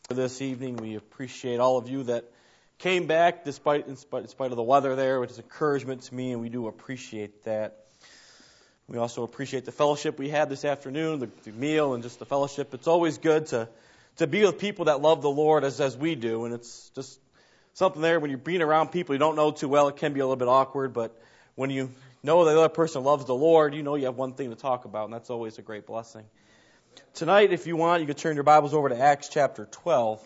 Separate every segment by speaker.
Speaker 1: This evening. We appreciate all of you that came back in spite of the weather there, which is encouragement to me, and we do appreciate that. We also appreciate the fellowship we had this afternoon, the meal, and just the fellowship. It's always good to be with people that love the Lord as we do, and it's just something there when you're being around people you don't know too well. It can be a little bit awkward, but when you know the other person loves the Lord, you know you have one thing to talk about, and that's always a great blessing. Tonight, if you want, you can turn your Bibles over to Acts chapter 12.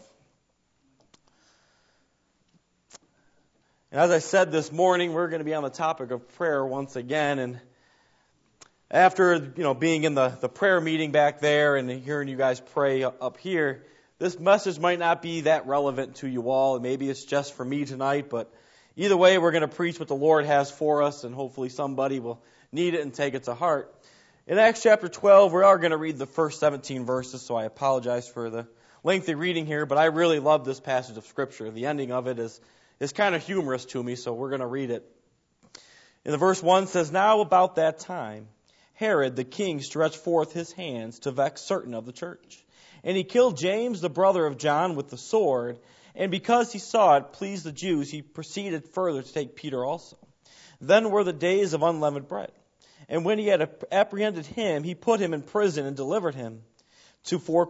Speaker 1: And as I said this morning, we're going to be on the topic of prayer once again. And after, being in the prayer meeting back there and hearing you guys pray up here, this message might not be that relevant to you all. Maybe it's just for me tonight, but either way, we're going to preach what the Lord has for us, and hopefully somebody will need it and take it to heart. In Acts chapter 12, we are going to read the first 17 verses, so I apologize for the lengthy reading here, but I really love this passage of Scripture. The ending of it is kind of humorous to me, so we're going to read it. In the verse 1 says, "Now about that time, Herod the king stretched forth his hands to vex certain of the church. And he killed James, the brother of John, with the sword. And because he saw it pleased the Jews, he proceeded further to take Peter also. Then were the days of unleavened bread. And when he had apprehended him, he put him in prison and delivered him to 4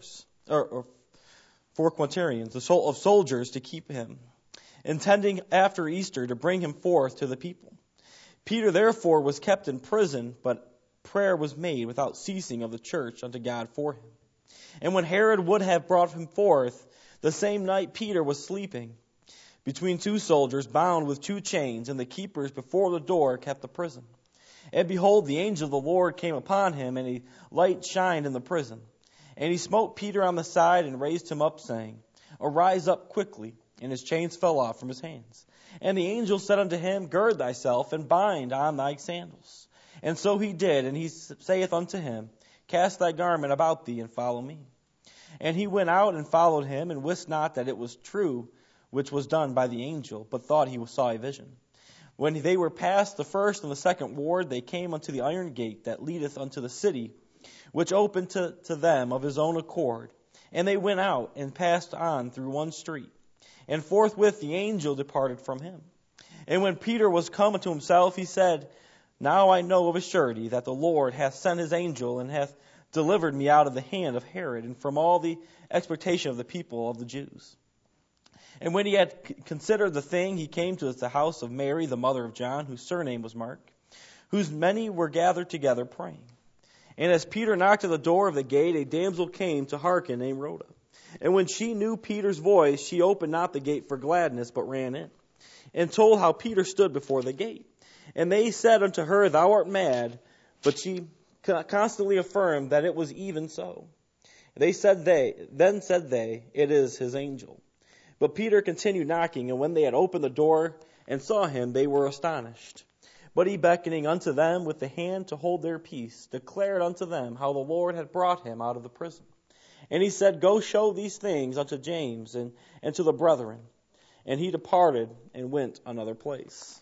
Speaker 1: quaternions of soldiers to keep him, intending after Easter to bring him forth to the people. Peter therefore was kept in prison, but prayer was made without ceasing of the church unto God for him. And when Herod would have brought him forth, the same night Peter was sleeping between 2 soldiers, bound with 2 chains, and the keepers before the door kept the prison. And behold, the angel of the Lord came upon him, and a light shined in the prison. And he smote Peter on the side and raised him up, saying, Arise up quickly. And his chains fell off from his hands. And the angel said unto him, Gird thyself, and bind on thy sandals. And so he did, and he saith unto him, Cast thy garment about thee, and follow me. And he went out and followed him, and wist not that it was true which was done by the angel, but thought he saw a vision. When they were past the first and the second ward, they came unto the iron gate that leadeth unto the city, which opened to them of his own accord. And they went out and passed on through one street. And forthwith the angel departed from him. And when Peter was come unto himself, he said, Now I know of a surety that the Lord hath sent his angel, and hath delivered me out of the hand of Herod, and from all the expectation of the people of the Jews. And when he had considered the thing, he came to the house of Mary, the mother of John, whose surname was Mark, whose many were gathered together praying. And as Peter knocked at the door of the gate, a damsel came to hearken, named Rhoda. And when she knew Peter's voice, she opened not the gate for gladness, but ran in, and told how Peter stood before the gate. And they said unto her, Thou art mad. But she constantly affirmed that it was even so. Then said they, It is his angel. But Peter continued knocking, and when they had opened the door and saw him, they were astonished. But he, beckoning unto them with the hand to hold their peace, declared unto them how the Lord had brought him out of the prison. And he said, Go show these things unto James and to the brethren. And he departed and went another place.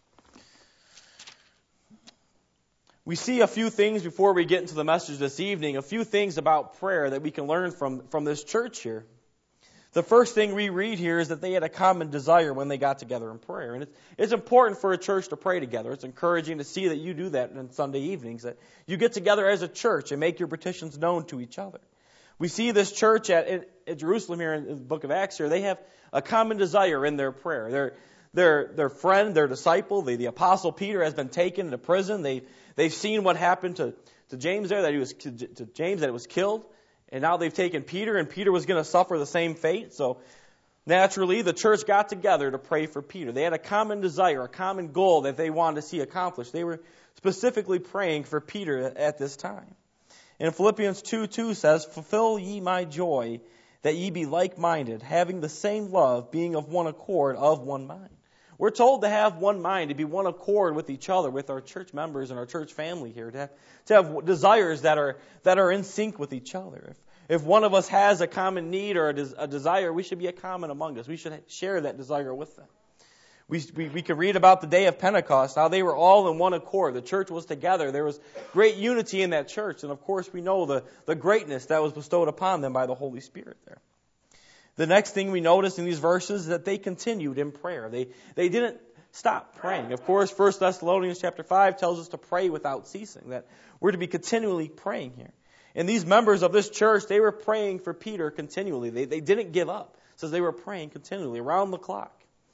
Speaker 1: We see a few things before we get into the message this evening, a few things about prayer that we can learn from this church here. The first thing we read here is that they had a common desire when they got together in prayer. And it's important for a church to pray together. It's encouraging to see that you do that on Sunday evenings, that you get together as a church and make your petitions known to each other. We see this church at Jerusalem here in the book of Acts here, they have a common desire in their prayer. Their friend, their disciple, the apostle Peter has been taken into prison. They've seen what happened to James there, that it was killed. And now they've taken Peter, and Peter was going to suffer the same fate. So naturally, the church got together to pray for Peter. They had a common desire, a common goal that they wanted to see accomplished. They were specifically praying for Peter at this time. And Philippians 2:2 says, Fulfill ye my joy, that ye be like-minded, having the same love, being of one accord, of one mind. We're told to have one mind, to be one accord with each other, with our church members and our church family here, to have desires that are in sync with each other. If one of us has a common need or a desire, we should be a common among us. We should share that desire with them. We can read about the day of Pentecost, how they were all in one accord. The church was together. There was great unity in that church. And of course, we know the greatness that was bestowed upon them by the Holy Spirit there. The next thing we notice in these verses is that they continued in prayer. They didn't stop praying. Of course, 1 Thessalonians chapter 5 tells us to pray without ceasing, that we're to be continually praying here. And these members of this church, they were praying for Peter continually. They didn't give up. It says they were praying continually, around the clock.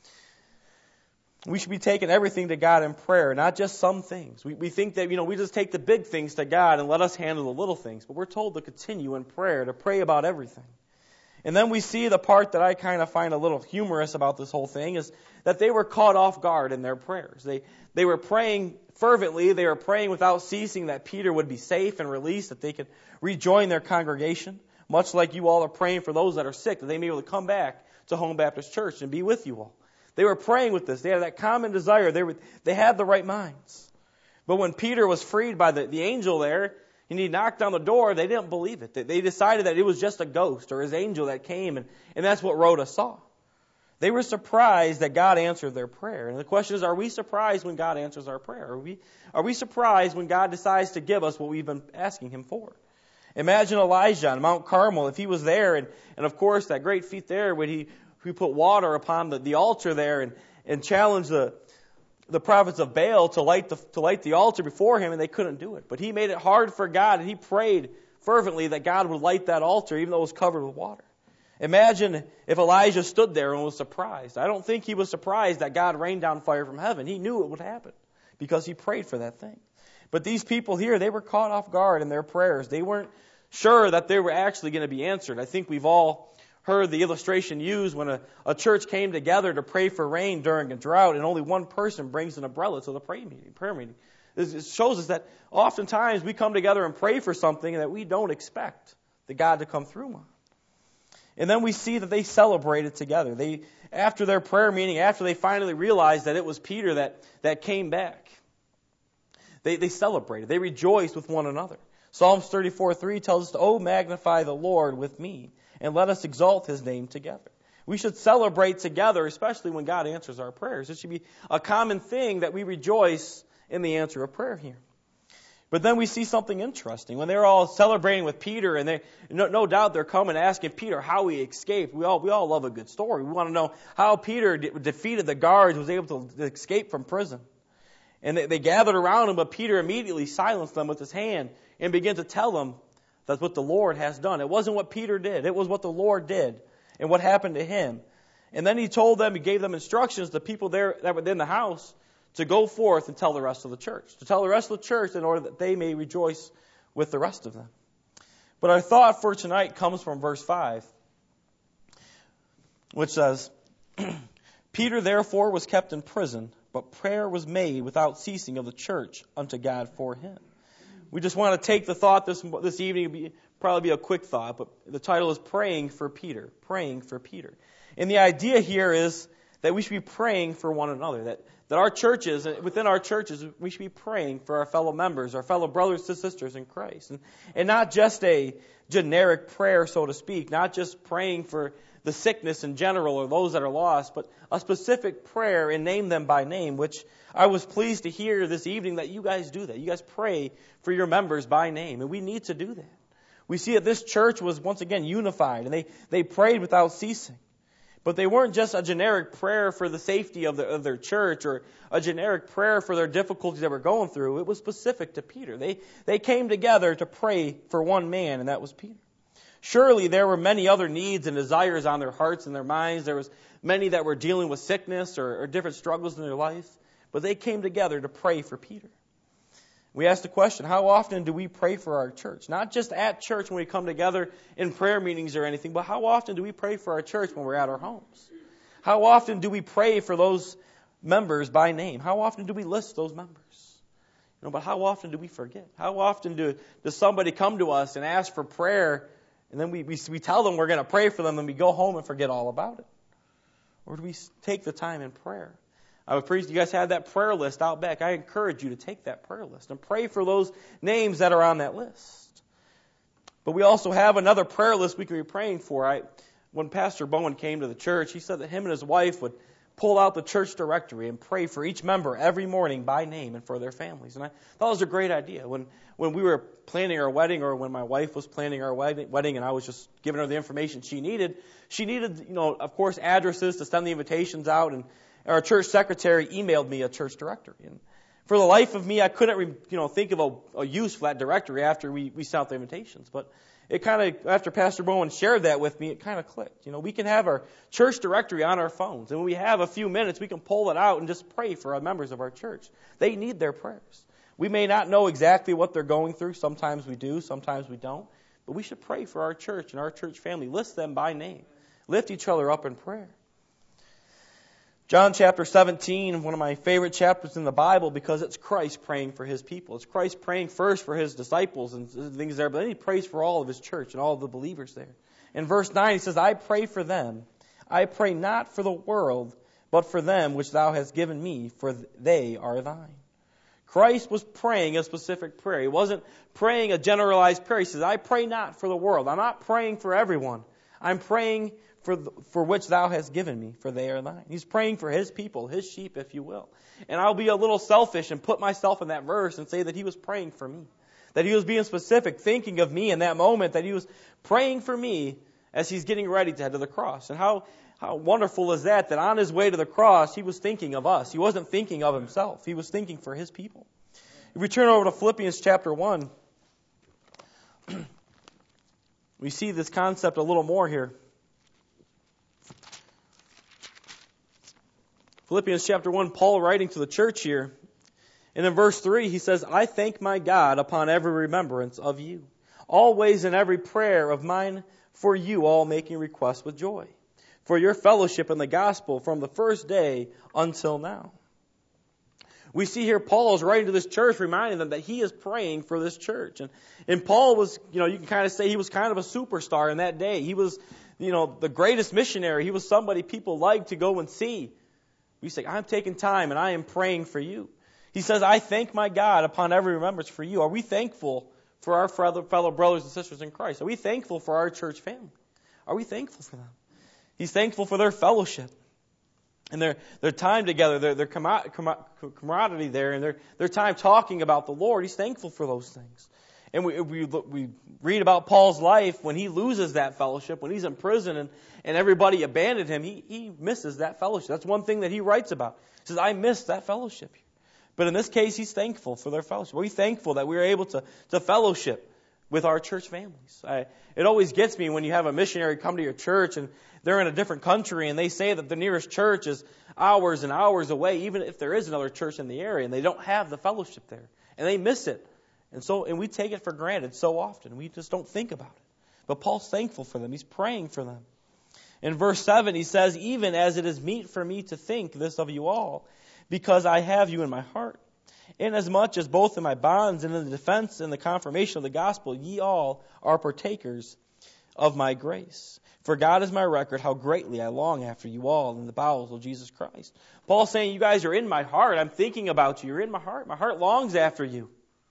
Speaker 1: We should be taking everything to God in prayer, not just some things. We think that, we just take the big things to God and let us handle the little things. But we're told to continue in prayer, to pray about everything. And then we see the part that I kind of find a little humorous about this whole thing is that they were caught off guard in their prayers. They were praying fervently. They were praying without ceasing that Peter would be safe and released, that they could rejoin their congregation, much like you all are praying for those that are sick, that they may be able to come back to Home Baptist Church and be with you all. They were praying with this. They had that common desire. They had the right minds. But when Peter was freed by the angel there, and he knocked on the door, they didn't believe it. They decided that it was just a ghost or his angel that came, and that's what Rhoda saw. They were surprised that God answered their prayer. And the question is, are we surprised when God answers our prayer? Are we surprised when God decides to give us what we've been asking Him for? Imagine Elijah on Mount Carmel, if he was there, and of course that great feat there when he put water upon the altar there and challenged the prophets of Baal to light the altar before him, and they couldn't do it. But he made it hard for God, and he prayed fervently that God would light that altar, even though it was covered with water. Imagine if Elijah stood there and was surprised. I don't think he was surprised that God rained down fire from heaven. He knew it would happen because he prayed for that thing. But these people here, they were caught off guard in their prayers. They weren't sure that they were actually going to be answered. I think we've all heard the illustration used when a church came together to pray for rain during a drought, and only one person brings an umbrella to the prayer meeting. It shows us that oftentimes we come together and pray for something that we don't expect the God to come through on. And then we see that they celebrated together. After their prayer meeting, after they finally realized that it was Peter that came back, they celebrated. They rejoiced with one another. Psalms 34:3 tells us, "Oh, magnify the Lord with me, and let us exalt His name together." We should celebrate together, especially when God answers our prayers. It should be a common thing that we rejoice in the answer of prayer here. But then we see something interesting. When they're all celebrating with Peter, and no doubt they're coming asking Peter how he escaped. We all love a good story. We want to know how Peter defeated the guards, was able to escape from prison. And they gathered around him, but Peter immediately silenced them with his hand and began to tell them that's what the Lord has done. It wasn't what Peter did. It was what the Lord did and what happened to him. And then he gave them instructions, the people there that were in the house, to go forth and tell the rest of the church. To tell the rest of the church in order that they may rejoice with the rest of them. But our thought for tonight comes from verse 5, which says, "Peter therefore was kept in prison, but prayer was made without ceasing of the church unto God for him." We just want to take the thought this evening, probably be a quick thought, but the title is Praying for Peter. Praying for Peter. And the idea here is that we should be praying for one another, that our churches, within our churches, we should be praying for our fellow members, our fellow brothers and sisters in Christ. And not just a generic prayer, so to speak, not just praying for the sickness in general or those that are lost, but a specific prayer and name them by name, which I was pleased to hear this evening that you guys do that. You guys pray for your members by name, and we need to do that. We see that this church was once again unified, and they prayed without ceasing. But they weren't just a generic prayer for the safety of their church or a generic prayer for their difficulties they were going through. It was specific to Peter. They came together to pray for one man, and that was Peter. Surely there were many other needs and desires on their hearts and their minds. There was many that were dealing with sickness or different struggles in their life. But they came together to pray for Peter. We asked the question, how often do we pray for our church? Not just at church when we come together in prayer meetings or anything, but how often do we pray for our church when we're at our homes? How often do we pray for those members by name? How often do we list those members? But how often do we forget? How often does somebody come to us and ask for prayer, and then we tell them we're going to pray for them, and we go home and forget all about it? Or do we take the time in prayer? I would appreciate you guys had that prayer list out back. I encourage you to take that prayer list and pray for those names that are on that list. But we also have another prayer list we can be praying for. When Pastor Bowen came to the church, he said that him and his wife would pull out the church directory and pray for each member every morning by name and for their families. And I thought it was a great idea. When we were planning our wedding, or when my wife was planning our wedding and I was just giving her the information she needed, of course, addresses to send the invitations out, and our church secretary emailed me a church directory. And for the life of me, I couldn't think of a use for that directory after we sent out the invitations. But it kind of, after Pastor Bowen shared that with me, it kind of clicked. We can have our church directory on our phones, and when we have a few minutes, we can pull it out and just pray for our members of our church. They need their prayers. We may not know exactly what they're going through. Sometimes we do, sometimes we don't. But we should pray for our church and our church family. List them by name. Lift each other up in prayer. John chapter 17, one of my favorite chapters in the Bible, because it's Christ praying for His people. It's Christ praying first for His disciples and things there, but then He prays for all of His church and all of the believers there. In verse 9, He says, I pray for them. I pray not for the world, but for them which Thou hast given me, for they are Thine. Christ was praying a specific prayer. He wasn't praying a generalized prayer. He says, I pray not for the world. I'm not praying for everyone. I'm praying for which Thou hast given me, for they are Thine. He's praying for His people, His sheep, if you will. And I'll be a little selfish and put myself in that verse and say that He was praying for me. That He was being specific, thinking of me in that moment, that He was praying for me as He's getting ready to head to the cross. And how wonderful is that on His way to the cross, He was thinking of us. He wasn't thinking of Himself. He was thinking for His people. If we turn over to Philippians chapter 1, we see this concept a little more here. Philippians chapter 1, Paul writing to the church here. And in verse 3, he says, I thank my God upon every remembrance of you, always in every prayer of mine for you all making request with joy, for your fellowship in the gospel from the first day until now. We see here Paul is writing to this church, reminding them that he is praying for this church. And Paul was, you can kind of say he was kind of a superstar in that day. He was, the greatest missionary. He was somebody people liked to go and see. We say, I'm taking time and I am praying for you. He says, I thank my God upon every remembrance for you. Are we thankful for our fellow brothers and sisters in Christ? Are we thankful for our church family? Are we thankful for them? He's thankful for their fellowship and their time together, their camaraderie there, and their time talking about the Lord. He's thankful for those things. And we read about Paul's life when he loses that fellowship, when he's in prison and everybody abandoned him. He misses that fellowship. That's one thing that he writes about. He says, I missed that fellowship. But in this case, he's thankful for their fellowship. We're thankful that we were able to fellowship with our church families. It always gets me when you have a missionary come to your church and they're in a different country and they say that the nearest church is hours and hours away, even if there is another church in the area, and they don't have the fellowship there. And they miss it. And we take it for granted so often. We just don't think about it. But Paul's thankful for them. He's praying for them. In verse 7, he says, even as it is meet for me to think this of you all, because I have you in my heart, inasmuch as both in my bonds and in the defense and the confirmation of the gospel, ye all are partakers of my grace. For God is my record, how greatly I long after you all in the bowels of Jesus Christ. Paul's saying, you guys are in my heart. I'm thinking about you. You're in my heart. My heart longs after you.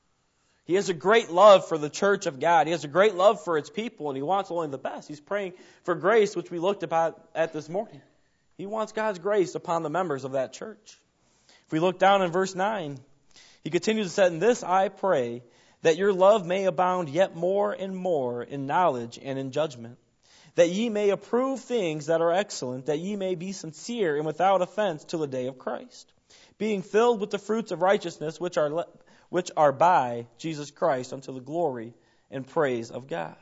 Speaker 1: He has a great love for the church of God. He has a great love for its people, and he wants only the best. He's praying for grace, which we looked at this morning. He wants God's grace upon the members of that church. If we look down in verse 9, he continues to say, in this I pray, that your love may abound yet more and more in knowledge and in judgment, that ye may approve things that are excellent, that ye may be sincere and without offense till the day of Christ, being filled with the fruits of righteousness which are by Jesus Christ unto the glory and praise of God.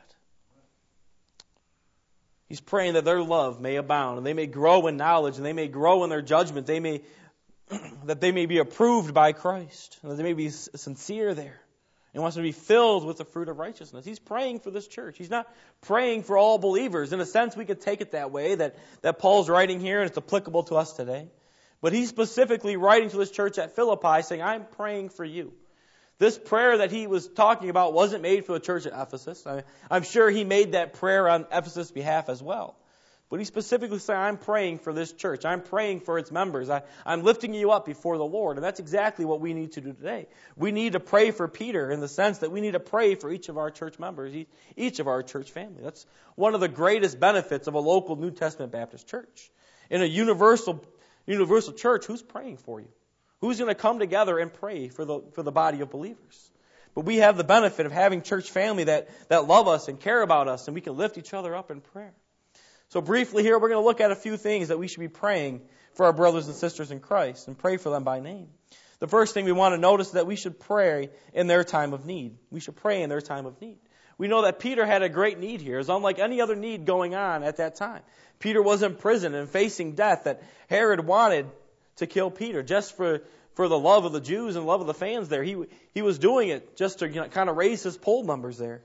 Speaker 1: He's praying that their love may abound and they may grow in knowledge and they may grow in their judgment. That they may be approved by Christ, and that they may be sincere there. He wants them to be filled with the fruit of righteousness. He's praying for this church. He's not praying for all believers. In a sense, we could take it that way, that Paul's writing here and it's applicable to us today. But he's specifically writing to this church at Philippi saying, I'm praying for you. This prayer that he was talking about wasn't made for the church at Ephesus. I'm sure he made that prayer on Ephesus' behalf as well. But he specifically said, I'm praying for this church. I'm praying for its members. I'm lifting you up before the Lord. And that's exactly what we need to do today. We need to pray for Peter in the sense that we need to pray for each of our church members, each of our church family. That's one of the greatest benefits of a local New Testament Baptist church. In a universal Universal Church, who's praying for you? Who's going to come together and pray for the body of believers? But we have the benefit of having church family that love us and care about us, and we can lift each other up in prayer. So briefly here, we're going to look at a few things that we should be praying for our brothers and sisters in Christ and pray for them by name. The first thing we want to notice is that we should pray in their time of need. We should pray in their time of need. We know that Peter had a great need here. It's unlike any other need going on at that time. Peter was in prison and facing death, that Herod wanted to kill Peter just for the love of the Jews and love of the fans there. He was doing it just to kind of raise his poll numbers there.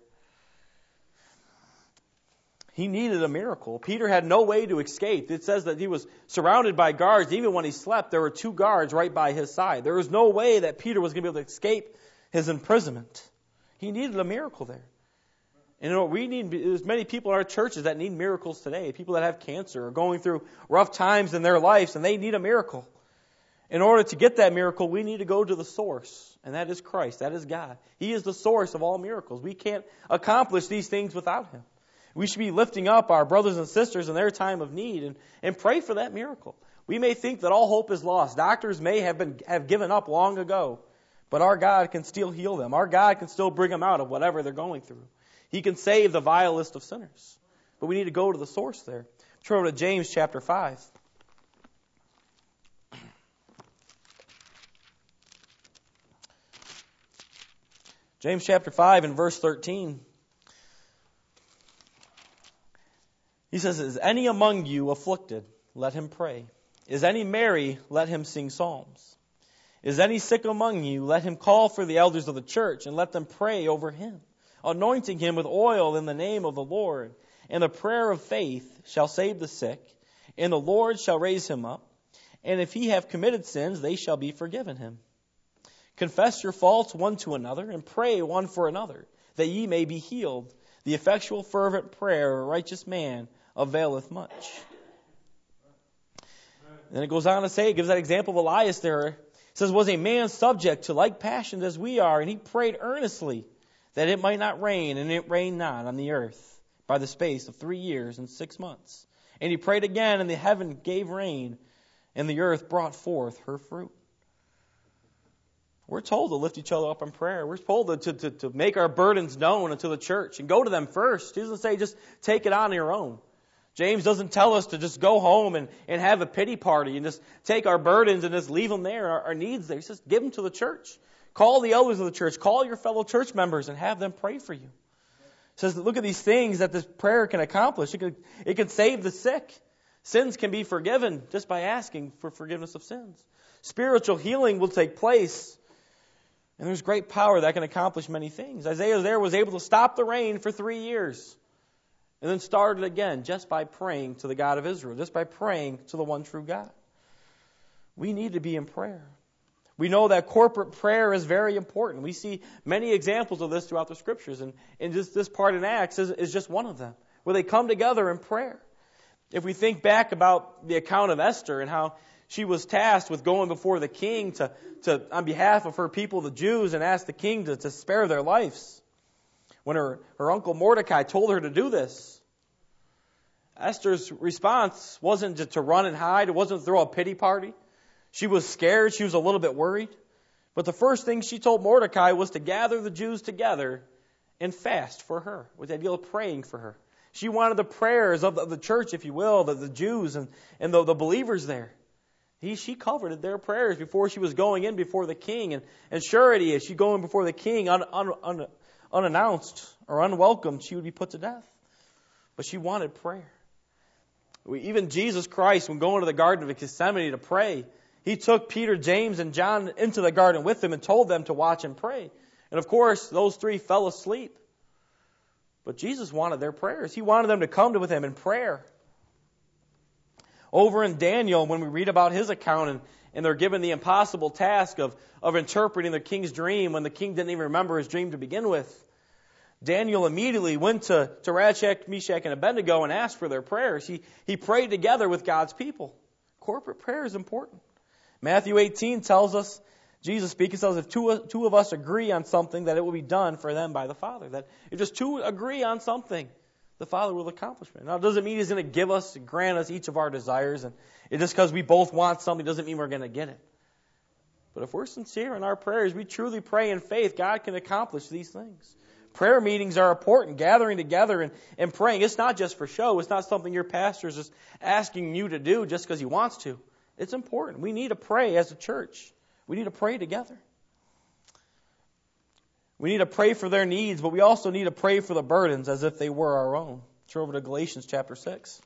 Speaker 1: He needed a miracle. Peter had no way to escape. It says that he was surrounded by guards. Even when he slept, there were 2 guards right by his side. There was no way that Peter was going to be able to escape his imprisonment. He needed a miracle there. And we need, there's many people in our churches that need miracles today. People that have cancer or going through rough times in their lives, and they need a miracle. In order to get that miracle, we need to go to the source, and that is Christ. That is God. He is the source of all miracles. We can't accomplish these things without Him. We should be lifting up our brothers and sisters in their time of need and pray for that miracle. We may think that all hope is lost. Doctors may have given up long ago, but our God can still heal them. Our God can still bring them out of whatever they're going through. He can save the vilest of sinners. But we need to go to the source there. Turn over to James chapter 5. James chapter 5 and verse 13. He says, "Is any among you afflicted? Let him pray. Is any merry? Let him sing psalms. Is any sick among you? Let him call for the elders of the church and let them pray over him, anointing him with oil in the name of the Lord. And the prayer of faith shall save the sick, and the Lord shall raise him up. And if he have committed sins, they shall be forgiven him. Confess your faults one to another, and pray one for another, that ye may be healed. The effectual fervent prayer of a righteous man availeth much." Then it goes on to say, it gives that example of Elias there. It says, "Was a man subject to like passions as we are, and he prayed earnestly that it might not rain, and it rained not on the earth by the space of 3 years and 6 months. And he prayed again, and the heaven gave rain, and the earth brought forth her fruit." We're told to lift each other up in prayer. We're told to make our burdens known unto the church and go to them first. He doesn't say just take it on your own. James doesn't tell us to just go home and have a pity party and just take our burdens and just leave them there, our needs there. He says give them to the church. Call the elders of the church. Call your fellow church members and have them pray for you. He says look at these things that this prayer can accomplish. It can save the sick. Sins can be forgiven just by asking for forgiveness of sins. Spiritual healing will take place. And there's great power that can accomplish many things. Isaiah there was able to stop the rain for 3 years. And then started again just by praying to the God of Israel. Just by praying to the one true God. We need to be in prayer. We know that corporate prayer is very important. We see many examples of this throughout the Scriptures. And just this part in Acts is just one of them. Where they come together in prayer. If we think back about the account of Esther and how she was tasked with going before the king to on behalf of her people, the Jews, and ask the king to spare their lives. When her uncle Mordecai told her to do this, Esther's response wasn't to run and hide. It wasn't to throw a pity party. She was scared. She was a little bit worried. But the first thing she told Mordecai was to gather the Jews together and fast for her, with the idea of praying for her. She wanted the prayers of the church, if you will, the Jews and the believers there. She coveted their prayers before she was going in before the king. And surety, if she going before the king unannounced or unwelcomed, she would be put to death. But she wanted prayer. Even Jesus Christ, when going to the Garden of Gethsemane to pray, He took Peter, James, and John into the garden with Him and told them to watch and pray. And of course, those 3 fell asleep. But Jesus wanted their prayers. He wanted them to come with Him in prayer. Over in Daniel, when we read about his account, and they're given the impossible task of interpreting the king's dream when the king didn't even remember his dream to begin with, Daniel immediately went to Shadrach, Meshach, and Abednego and asked for their prayers. He prayed together with God's people. Corporate prayer is important. Matthew 18 tells us, Jesus speaking, tells us if two of us agree on something, that it will be done for them by the Father. That if just 2 agree on something, the Father will accomplish it. Now, it doesn't mean He's going to grant us each of our desires, and just because we both want something doesn't mean we're going to get it. But if we're sincere in our prayers, we truly pray in faith, God can accomplish these things. Prayer meetings are important, gathering together and praying. It's not just for show. It's not something your pastor is just asking you to do just because he wants to. It's important. We need to pray as a church. We need to pray together. We need to pray for their needs, but we also need to pray for the burdens as if they were our own. Turn over to Galatians chapter 6.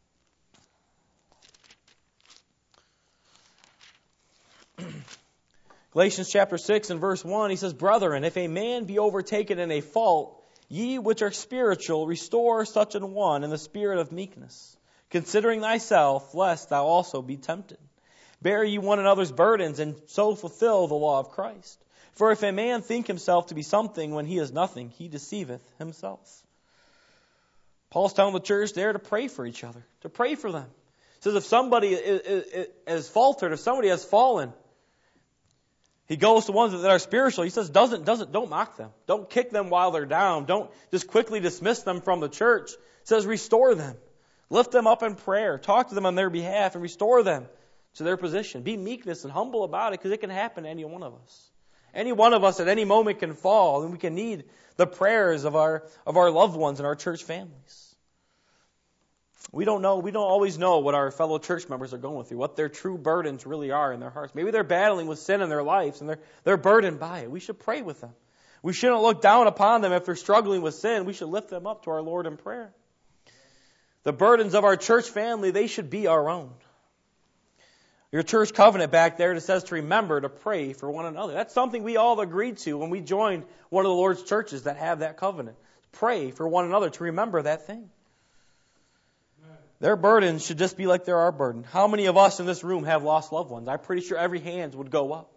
Speaker 1: Galatians chapter 6 and verse 1, he says, Brethren, if a man be overtaken in a fault, ye which are spiritual, restore such an one in the spirit of meekness, considering thyself, lest thou also be tempted. Bear ye one another's burdens, and so fulfill the law of Christ. For if a man think himself to be something when he is nothing, he deceiveth himself. Paul's telling the church there to pray for each other, to pray for them. He says if somebody has faltered, if somebody has fallen, he goes to ones that are spiritual. He says, don't mock them. Don't kick them while they're down. Don't just quickly dismiss them from the church. He says, restore them. Lift them up in prayer. Talk to them on their behalf and restore them to their position. Be meekness and humble about it, because it can happen to any one of us. Any one of us at any moment can fall, and we can need the prayers of our loved ones and our church families. We don't always know what our fellow church members are going through, what their true burdens really are in their hearts. Maybe they're battling with sin in their lives and they're burdened by it. We should pray with them. We shouldn't look down upon them if they're struggling with sin. We should lift them up to our Lord in prayer. The burdens of our church family, they should be our own. Your church covenant back there, it says to remember to pray for one another. That's something we all agreed to when we joined one of the Lord's churches that have that covenant. Pray for one another to remember that thing. Their burdens should just be like they're our burden. How many of us in this room have lost loved ones? I'm pretty sure every hand would go up.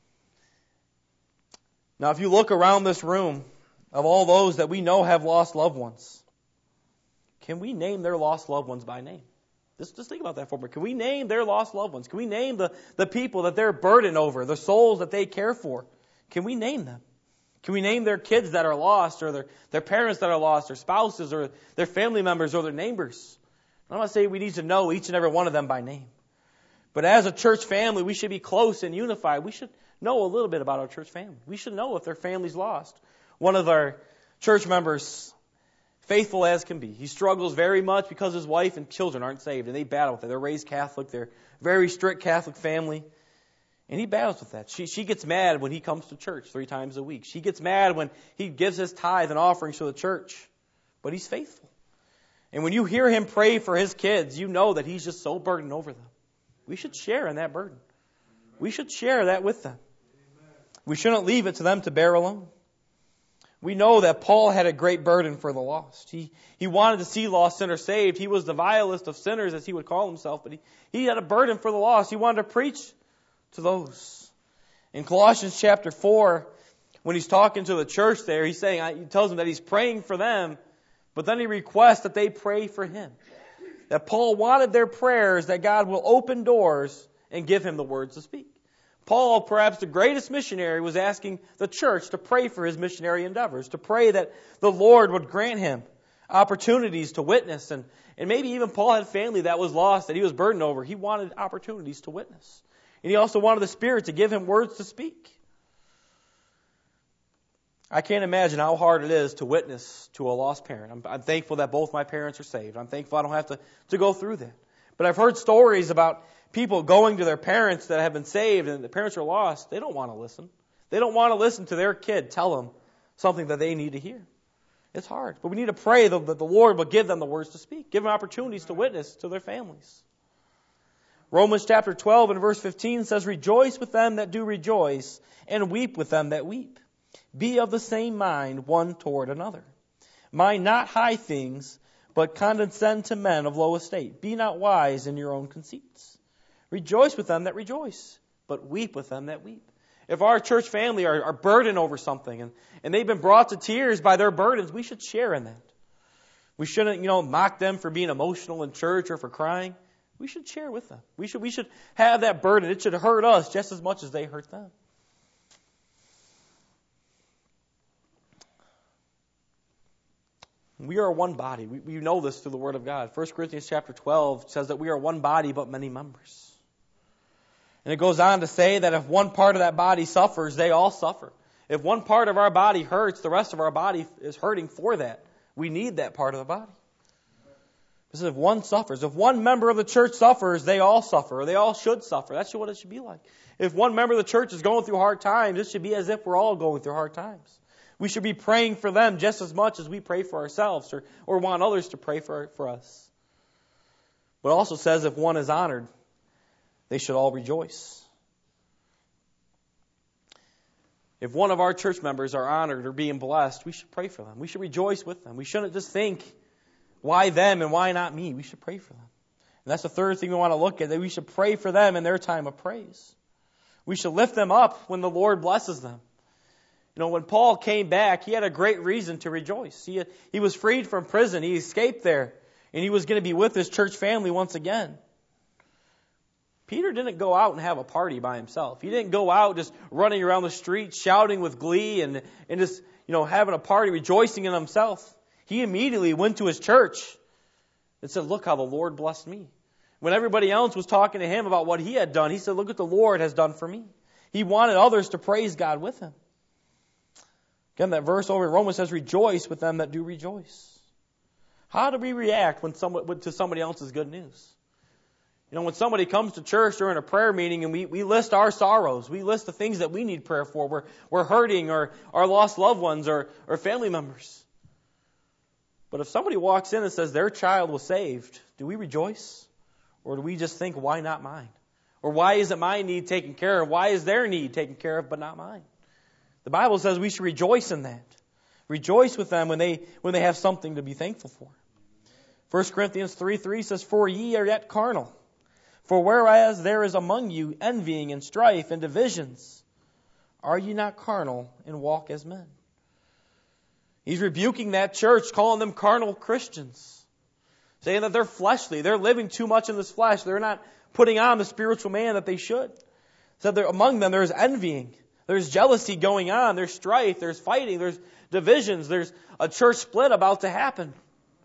Speaker 1: Now, if you look around this room, of all those that we know have lost loved ones, can we name their lost loved ones by name? Just think about that for a minute. Can we name their lost loved ones? Can we name the people that they're burdened over, the souls that they care for? Can we name them? Can we name their kids that are lost, or their parents that are lost, their spouses, or their family members, or their neighbors? I'm not saying we need to know each and every one of them by name. But as a church family, we should be close and unified. We should know a little bit about our church family. We should know if their family's lost. One of our church members, faithful as can be, he struggles very much because his wife and children aren't saved, and they battle with it. They're raised Catholic. They're very strict Catholic family. And he battles with that. She gets mad when he comes to church 3 times a week. She gets mad when he gives his tithe and offerings to the church. But he's faithful. And when you hear him pray for his kids, you know that he's just so burdened over them. We should share in that burden. We should share that with them. We shouldn't leave it to them to bear alone. We know that Paul had a great burden for the lost. He wanted to see lost sinners saved. He was the vilest of sinners, as he would call himself, but he had a burden for the lost. He wanted to preach to those. In Colossians chapter 4, when he's talking to the church there, he tells them that he's praying for them, but then he requests that they pray for him. That Paul wanted their prayers that God will open doors and give him the words to speak. Paul, perhaps the greatest missionary, was asking the church to pray for his missionary endeavors, to pray that the Lord would grant him opportunities to witness. And maybe even Paul had family that was lost, that he was burdened over. He wanted opportunities to witness. And he also wanted the Spirit to give him words to speak. I can't imagine how hard it is to witness to a lost parent. I'm thankful that both my parents are saved. I'm thankful I don't have to go through that. But I've heard stories about people going to their parents that have been saved and the parents are lost. They don't want to listen. They don't want to listen to their kid tell them something that they need to hear. It's hard. But we need to pray that the Lord will give them the words to speak, give them opportunities to witness to their families. Romans chapter 12 and verse 15 says, Rejoice with them that do rejoice, and weep with them that weep. Be of the same mind one toward another. Mind not high things, but condescend to men of low estate. Be not wise in your own conceits. Rejoice with them that rejoice, but weep with them that weep. If our church family are burdened over something and they've been brought to tears by their burdens, we should share in that. We shouldn't, mock them for being emotional in church or for crying. We should share with them. We should have that burden. It should hurt us just as much as they hurt them. We are one body. We know this through the Word of God. 1 Corinthians chapter 12 says that we are one body but many members. And it goes on to say that if one part of that body suffers, they all suffer. If one part of our body hurts, the rest of our body is hurting for that. We need that part of the body. This is if one suffers. If one member of the church suffers, they all suffer, or they all should suffer. That's what it should be like. If one member of the church is going through hard times, it should be as if we're all going through hard times. We should be praying for them just as much as we pray for ourselves or want others to pray for us. But it also says if one is honored, they should all rejoice. If one of our church members are honored or being blessed, we should pray for them. We should rejoice with them. We shouldn't just think, why them and why not me? We should pray for them. And that's the third thing we want to look at, that we should pray for them in their time of praise. We should lift them up when the Lord blesses them. You know, when Paul came back, he had a great reason to rejoice. He was freed from prison. He escaped there. And he was going to be with his church family once again. Peter didn't go out and have a party by himself. He didn't go out just running around the street shouting with glee and just, having a party, rejoicing in himself. He immediately went to his church and said, look how the Lord blessed me. When everybody else was talking to him about what he had done, he said, look what the Lord has done for me. He wanted others to praise God with him. Again, that verse over in Romans says, rejoice with them that do rejoice. How do we react to somebody else's good news? When somebody comes to church during a prayer meeting and we list our sorrows, we list the things that we need prayer for. We're hurting, or our lost loved ones, or family members. But if somebody walks in and says their child was saved, do we rejoice? Or do we just think, why not mine? Or why isn't my need taken care of? Why is their need taken care of but not mine? The Bible says we should rejoice in that. Rejoice with them when they have something to be thankful for. 1 Corinthians 3:3 says, for ye are yet carnal. For whereas there is among you envying and strife and divisions, are ye not carnal and walk as men? He's rebuking that church, calling them carnal Christians, saying that they're fleshly. They're living too much in this flesh. They're not putting on the spiritual man that they should. So among them there's envying. There's jealousy going on. There's strife. There's fighting. There's divisions. There's a church split about to happen.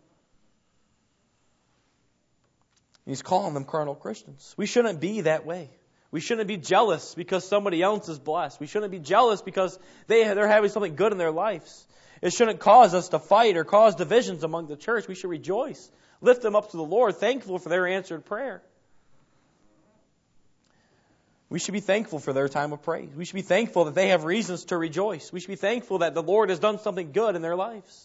Speaker 1: He's calling them carnal Christians. We shouldn't be that way. We shouldn't be jealous because somebody else is blessed. We shouldn't be jealous because they're having something good in their lives. It shouldn't cause us to fight or cause divisions among the church. We should rejoice. Lift them up to the Lord, thankful for their answered prayer. We should be thankful for their time of praise. We should be thankful that they have reasons to rejoice. We should be thankful that the Lord has done something good in their lives.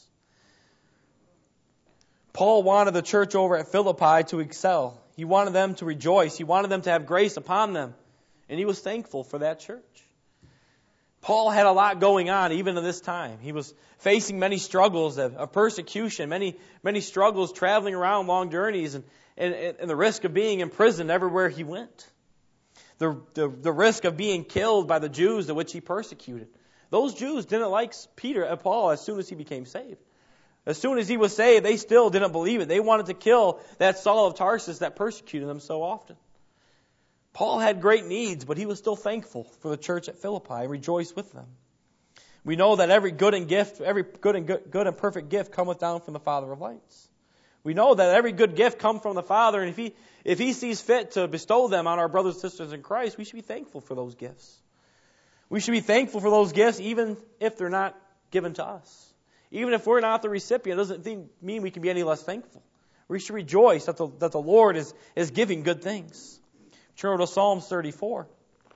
Speaker 1: Paul wanted the church over at Philippi to excel. He wanted them to rejoice. He wanted them to have grace upon them. And he was thankful for that church. Paul had a lot going on even in this time. He was facing many struggles of persecution, many struggles traveling around long journeys and the risk of being imprisoned everywhere he went. The risk of being killed by the Jews to which he persecuted. Those Jews didn't like Paul as soon as he became saved. As soon as he was saved, they still didn't believe it. They wanted to kill that Saul of Tarsus that persecuted them so often. Paul had great needs, but he was still thankful for the church at Philippi and rejoiced with them. We know that every good and perfect gift cometh down from the Father of lights. We know that every good gift comes from the Father, and if He sees fit to bestow them on our brothers and sisters in Christ, we should be thankful for those gifts. We should be thankful for those gifts even if they're not given to us. Even if we're not the recipient, it doesn't mean we can be any less thankful. We should rejoice that the Lord is giving good things. Turn to Psalms 34.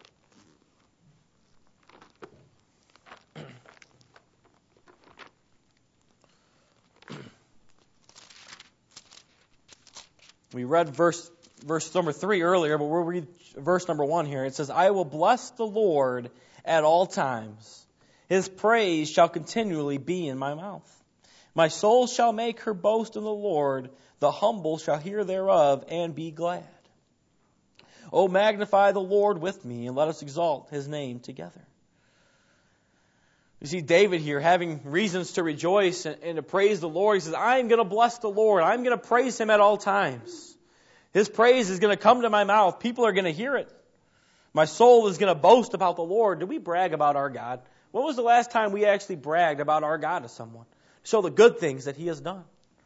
Speaker 1: We read verse number 3 earlier, but we'll read verse number 1 here. It says, I will bless the Lord at all times. His praise shall continually be in my mouth. My soul shall make her boast in the Lord. The humble shall hear thereof and be glad. O magnify the Lord with me, and let us exalt His name together. You see David here having reasons to rejoice and to praise the Lord. He says, I'm going to bless the Lord. I'm going to praise Him at all times. His praise is going to come to my mouth. People are going to hear it. My soul is going to boast about the Lord. Do we brag about our God? When was the last time we actually bragged about our God to someone? show the good things that He has done.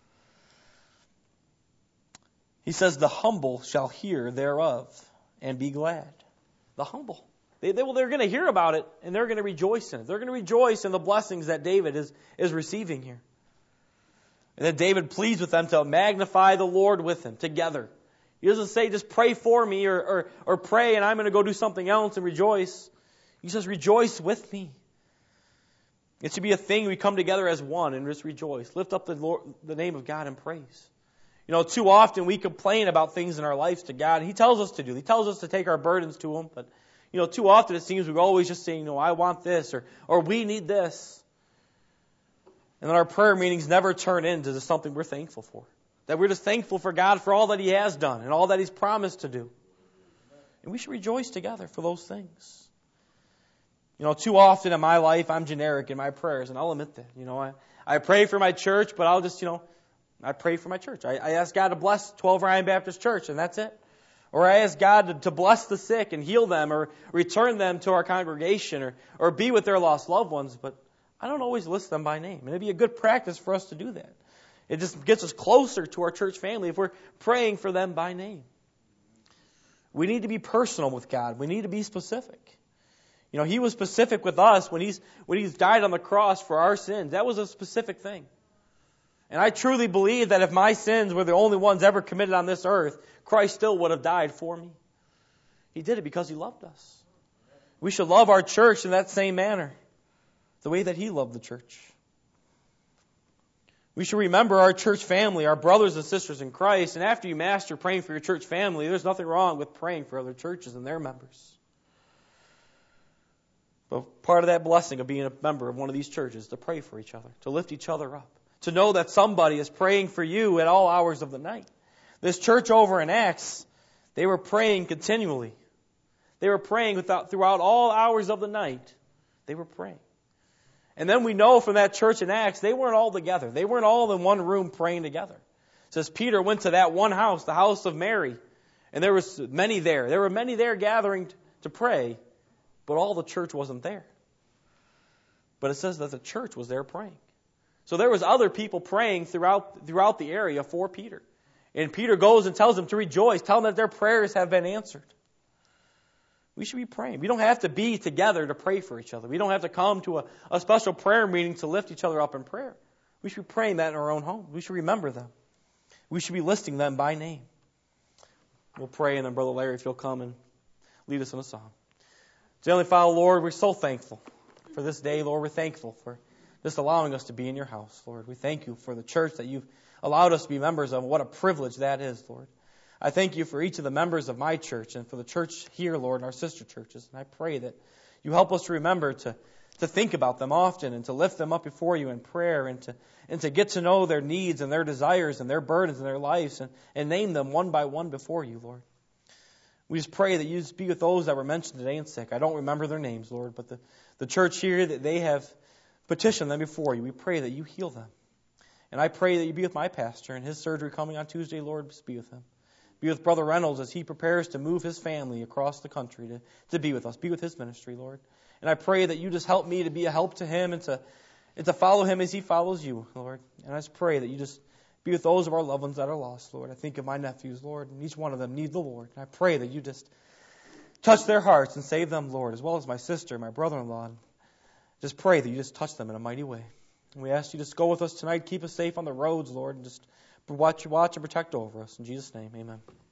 Speaker 1: He says, the humble shall hear thereof and be glad. The humble. They're going to hear about it, and they're going to rejoice in it. They're going to rejoice in the blessings that David is receiving here. And then David pleads with them to magnify the Lord with him together. He doesn't say, just pray for me or pray and I'm going to go do something else and rejoice. He says, rejoice with me. It should be a thing we come together as one and just rejoice. Lift up the name of God in praise. Too often we complain about things in our lives to God. He tells us to do. He tells us to take our burdens to Him. But, too often it seems we're always just saying, I want this or we need this. And then our prayer meetings never turn into something we're thankful for. That we're just thankful for God for all that He has done and all that He's promised to do. And we should rejoice together for those things. Too often in my life, I'm generic in my prayers, and I'll admit that. I pray for my church, but I'll just, I pray for my church. I ask God to bless 12 Ryan Baptist Church, and that's it. Or I ask God to bless the sick and heal them or return them to our congregation or be with their lost loved ones, but I don't always list them by name. And it'd be a good practice for us to do that. It just gets us closer to our church family if we're praying for them by name. We need to be personal with God. We need to be specific. He was specific with us when He's died on the cross for our sins. That was a specific thing. And I truly believe that if my sins were the only ones ever committed on this earth, Christ still would have died for me. He did it because He loved us. We should love our church in that same manner, the way that He loved the church. We should remember our church family, our brothers and sisters in Christ, and after you master praying for your church family, there's nothing wrong with praying for other churches and their members. But part of that blessing of being a member of one of these churches is to pray for each other, to lift each other up, to know that somebody is praying for you at all hours of the night. This church over in Acts, they were praying continually. They were praying throughout all hours of the night. They were praying. And then we know from that church in Acts, they weren't all together. They weren't all in one room praying together. It says Peter went to that one house, the house of Mary, and there was many there. There were many there gathering to pray, but all the church wasn't there. But it says that the church was there praying. So there was other people praying throughout the area for Peter. And Peter goes and tells them to rejoice, tell them that their prayers have been answered. We should be praying. We don't have to be together to pray for each other. We don't have to come to a special prayer meeting to lift each other up in prayer. We should be praying that in our own home. We should remember them. We should be listing them by name. We'll pray, and then Brother Larry, if you'll come and lead us in a song. Dear Heavenly Father, Lord, we're so thankful for this day. Lord, we're thankful for just allowing us to be in your house, Lord. We thank you for the church that you've allowed us to be members of. What a privilege that is, Lord. I thank you for each of the members of my church and for the church here, Lord, and our sister churches. And I pray that you help us to remember to think about them often and to lift them up before you in prayer and to get to know their needs and their desires and their burdens and their lives and name them one by one before you, Lord. We just pray that you just be with those that were mentioned today and sick. I don't remember their names, Lord, but the church here, that they have petitioned them before you. We pray that you heal them. And I pray that you be with my pastor and his surgery coming on Tuesday, Lord. Just be with him. Be with Brother Reynolds as he prepares to move his family across the country to be with us. Be with his ministry, Lord. And I pray that you just help me to be a help to him and to follow him as he follows you, Lord. And I just pray that you just be with those of our loved ones that are lost, Lord. I think of my nephews, Lord, and each one of them need the Lord. And I pray that you just touch their hearts and save them, Lord, as well as my sister, my brother-in-law. And just pray that you just touch them in a mighty way. And we ask you to just go with us tonight, keep us safe on the roads, Lord, and just watch and protect over us. In Jesus' name, amen.